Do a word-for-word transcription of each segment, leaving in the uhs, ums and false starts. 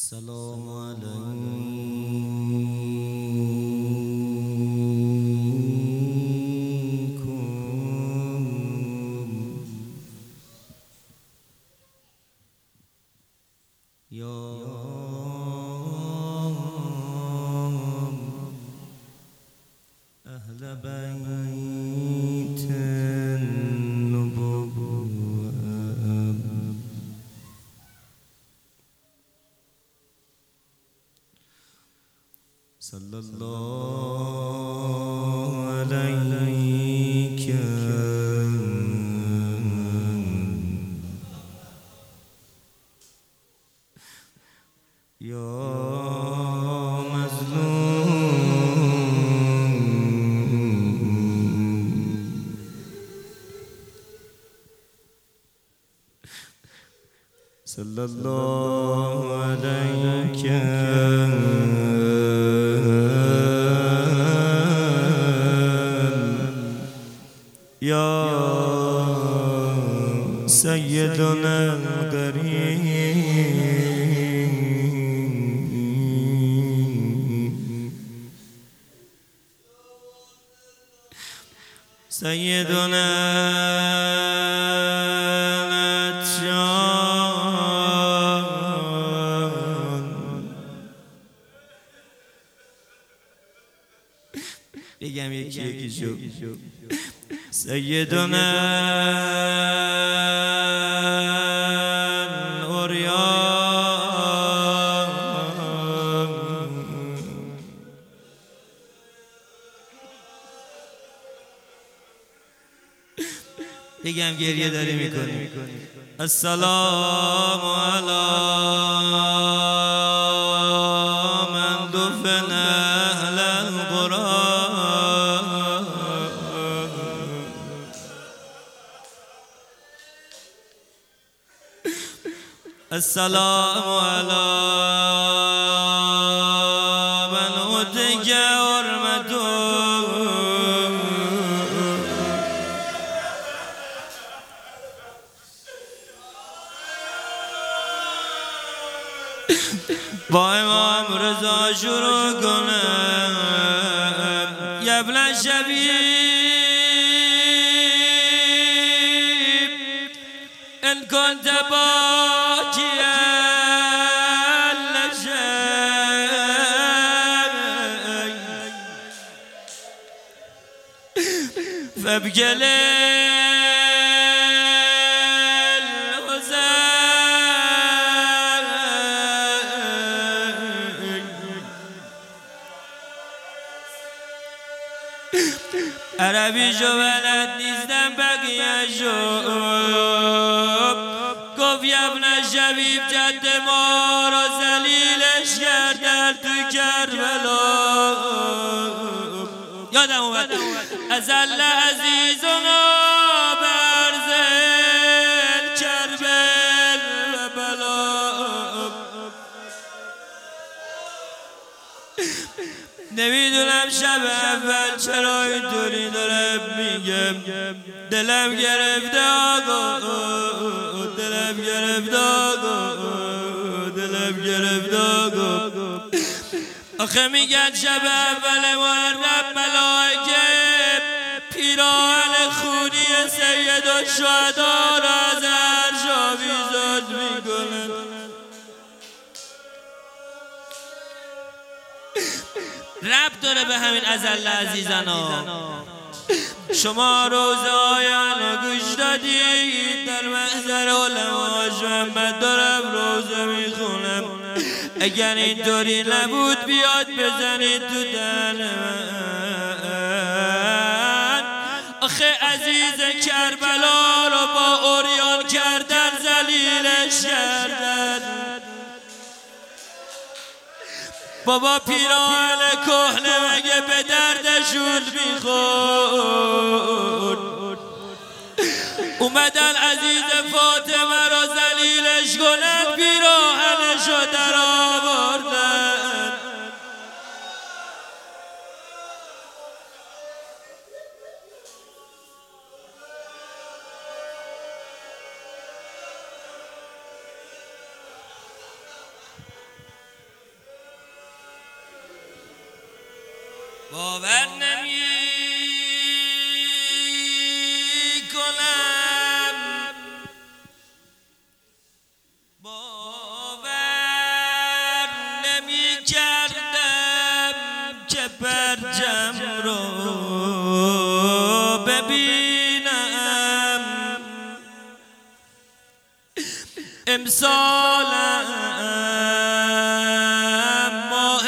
السلام عليكم يا أهل بيت النبوة صلى الله عليك يا مظلوم صلى الله عليك يا سيدنا الكريم سيدنا بگم یکی یکی شو سیدنا اوریان بگم گریه داری میکنی السلام علی من دفن اهل القرآن السلام على من أوتي حرمته با امام رضا شروع کنم یا ابن شبیب ان كنت باكيا لشيء فابكي عربی شو بلد نیستم بقیه شو گفت ابن شبیب جد ما را ذلیلش کردن تو کربلا یادم اومد ازل عزیزنا برزل کربل و بلا نمیدونم شب اول چرا اینطوری دارم میگم دلم گرفته آقا دلم گرفته آقا دلم گرفته آقا آخه میگن شب اول محرم ملائکه پیراهن خونی سید الشهدا را از عرش آویزان میکنن ربط داره به همین ازل عزیزانا شما روزه آیان گوش دادید در محضر علماء محمد دارم روزه میخونم اگر اینطوری نبود بیاد بزنید تو دهن من آخه عزیز کربلا رو با اوریان کردن ذلیلش کردن بابا پیراهن کهنه مگه به دردشون میخورد اومدن عزیز فاطمه را ذلیلش کنن پیراهنشو در آوردن باور نمی کنم باور نمی کردم که پرچم رو ببینم امسالم ماه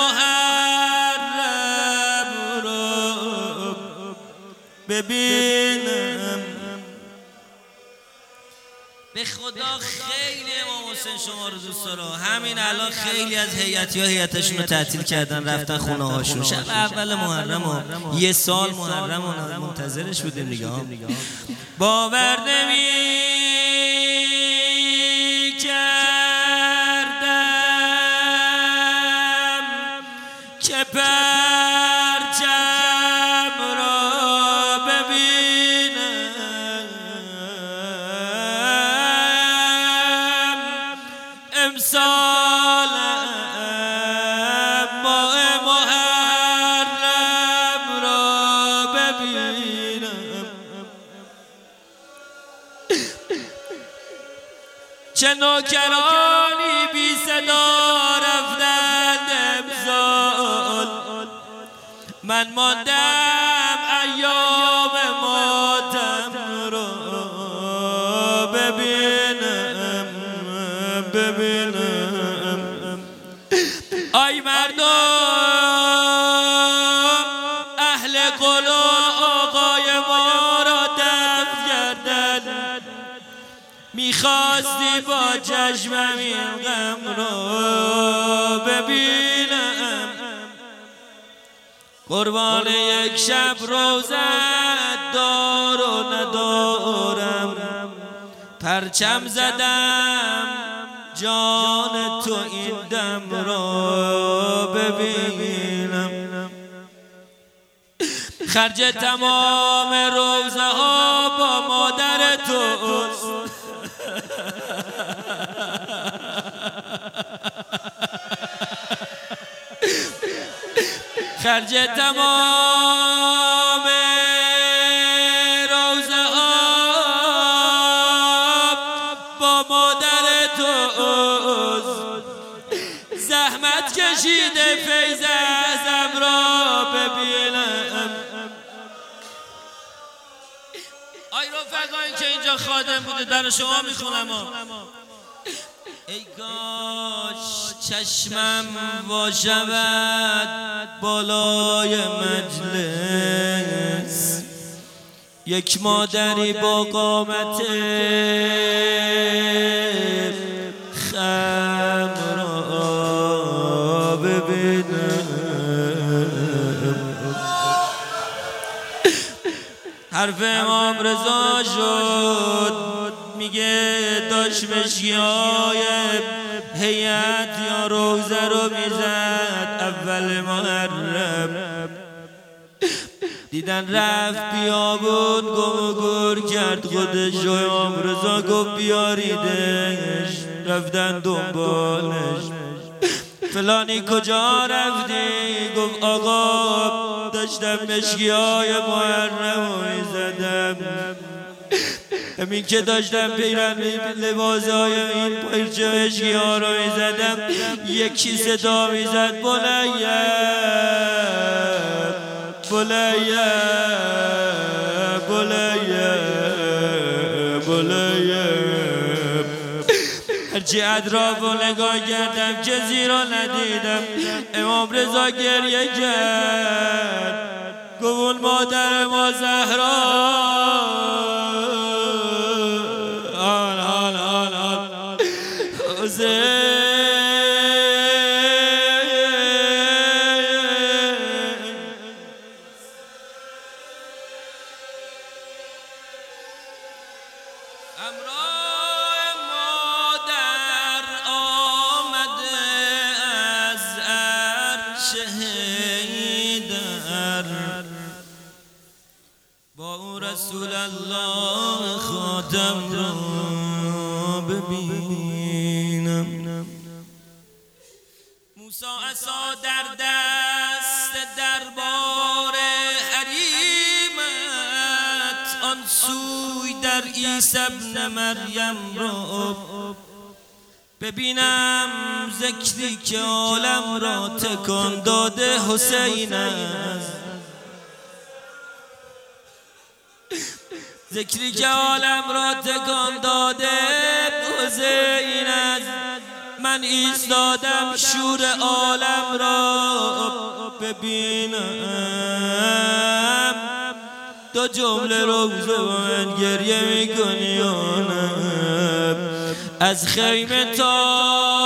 محرم رو ببینم. به خدا خیلی امام حسین شما رو دوست داره. همین الان خیلی از هیئتی ها هیئتشون رو تعطیل کردن رفتن خونه هاشون. شب اول محرم یه سال محرم منتظرش بودیم دیگه. باور نمی کردم که پرچم را ببینم امسال ماه محرم را ببینم. چه نوکرانی بی صدا رفتند امسال من ماندم ایام ماتم را ببینم ببینم. آی مردم اهل قل آقای ما را دفن کردن میخواستی با چشمم این غم را ببینم. قربان یک شب روزت دار و ندارم پرچم زدم جان تو این دم را ببینم. خرج تمام روزه ها با مادر توست خرج تمام روزه ها با مادر توست زحمت کشیده فیض اعظم را ببینم. آی رفقایی که اینجا خادم بوده در شما میخونم ای کاش چشمم وا شود بالای مجلس یک مادری با قامت خم را ببینم. حرف امام رضا شد میگه داشت مشیای هیئت یا روزه رو میزد اول محرم دیدن رفت بیابون گم و گر کرد خودش و امام رضا گفت بیاریدش رفتن دنبالش. فلانی کجا رفتی؟ گفت آقا داشتم مشیای محرم رو میزدم همین که داشتم پیرن لباسای این پرچه مشکی ها رو میزدم یکی صدا میزد بلیم بلیم بلیم بلیم. هرچی اطراف رو نگاه کردم کسی رو ندیدم. امام رضا گریه کرد گفت مادر ما زهرا آن آن آن آن حسین امرای مادر آمده از عرش حیدر با او رسول الله خاتم را ببینم. موسی عصا در دست دربار حریمت، آن سوی در عیسی ابن مریم را ببینم ذکری که عالم را تکان داده حسین است. ذکری که عالم را تکان داده حسین است. من ایستادم شور عالم را ببینم، دو جمله روزه با من گریه میکنی از خیمه تا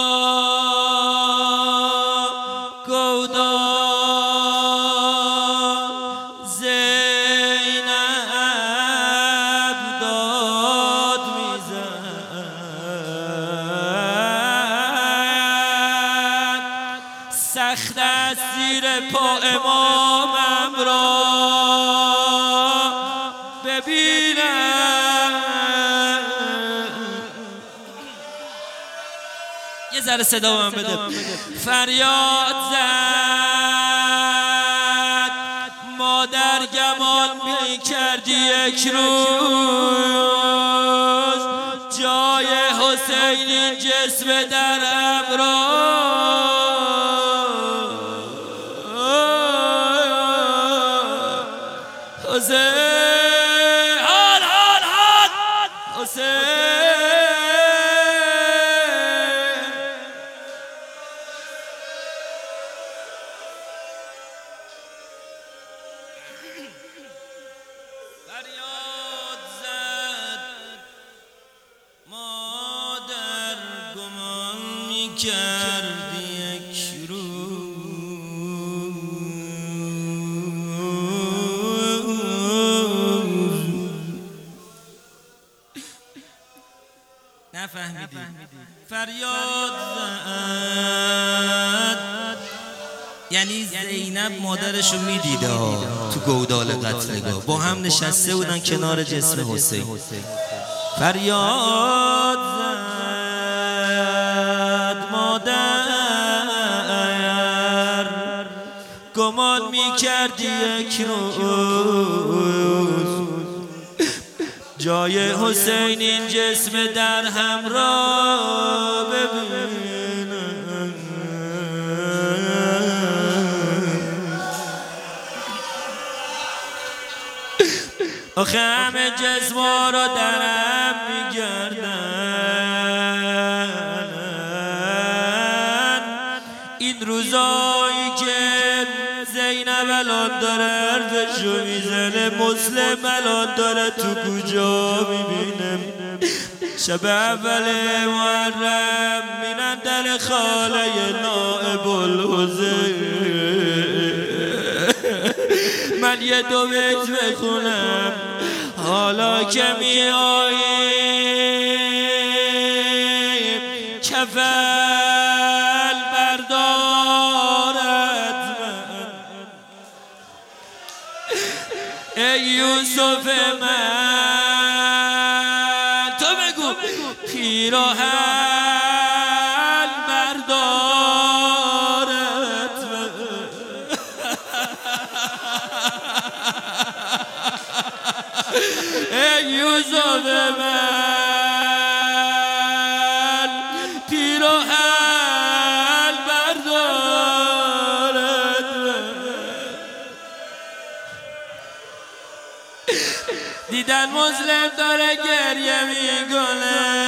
گودا زینب داد میزد، سخت از زیر پا امامم را ببینم. یه ذره صدا من بده. فریاد زد مادر گمان می کردی یک روز جای حسین این جسم در ابرار. حسین حال حال حال حسین فریاد زد مادر گمان می کردی یک روز نفهمیدی. فریاد زد یعنی زینب مادرشو میدیده تو گودال قتلگاه، با هم نشسته بودن کنار جسم حسین. فریاد زد مادر گمان میکردی یک روز جای حسین این جسم در هم را ببینم. آخه همه جسما را درم میگردن، این روزایی که زینب الان داره حرفشو میزنه، مسلم الان داره تو کجا میبینم. شب اول محرم میرن در خاله نائب الحسین. من یه دو بیت بخونم حالا که میاییم کفل بردارد من، ای یوسف من تو بگو پیراهن بردارد من. ای یوسف من پیراهن بردارد من. دیدن مسلم داره گریه میکنه،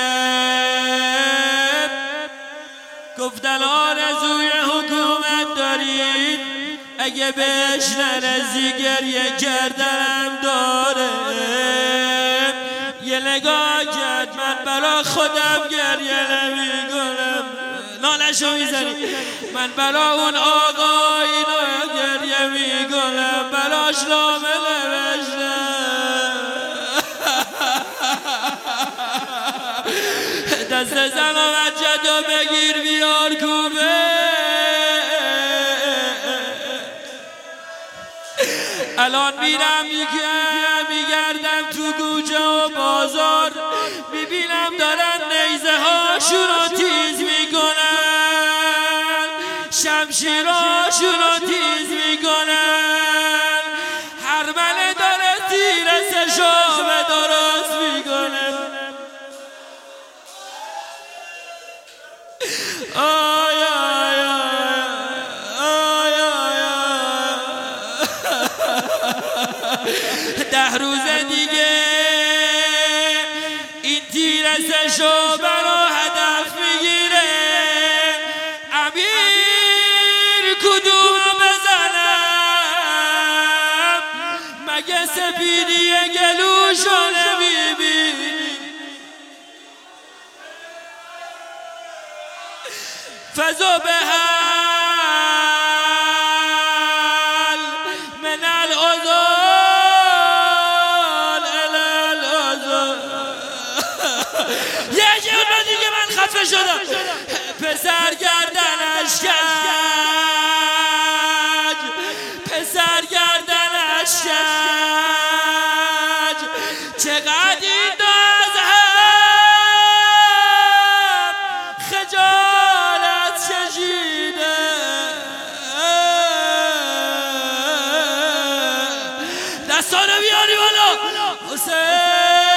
گفتن آرزوی حکومت دارید، اگه بهش نرسی گریه کردنم داره. یه نگاه کرد من برا خودم گریه نمی کنم، نالشو میزنی. من برا اون آقا اینا گریه می کنم، براش نامه نوشتم دست زن و بچه تو بگیر بیار کوبه. الان میرم میگردم تو کوچه و بازار، میبینم دارن نیزه هاشون رو تیز میکنن. شمشیراشونو تیز میکنن، هر من داره تیر سشو به درست میکنه. آی آی آی آی ده روز دیگه این تیر سشو برا هدف میگیره. امیر کدوم بزنم مگه سپیدی گلوشو نمیبینی؟ فضا به حال من الازال الازال. یه جور دیگه من خفه شدم. پسر گردنش کج، پسر گردنش کج، چقدر این داز هم خجالت کشیده. دستانو بیاری بالا حسین.